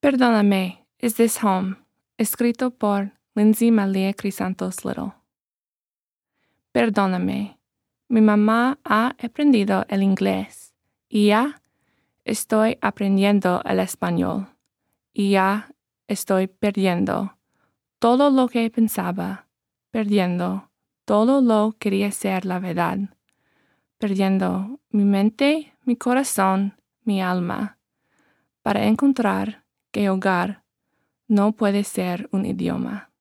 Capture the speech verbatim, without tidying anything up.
Perdóname, Is This Home? Escrito por Lindsay Malia Crisantos Little. Perdóname, mi mamá ha aprendido el inglés y ya estoy aprendiendo el español y ya estoy perdiendo todo lo que pensaba, perdiendo todo lo que quería ser la verdad, perdiendo mi mente, mi corazón, mi alma, para encontrar que hogar no puede ser un idioma.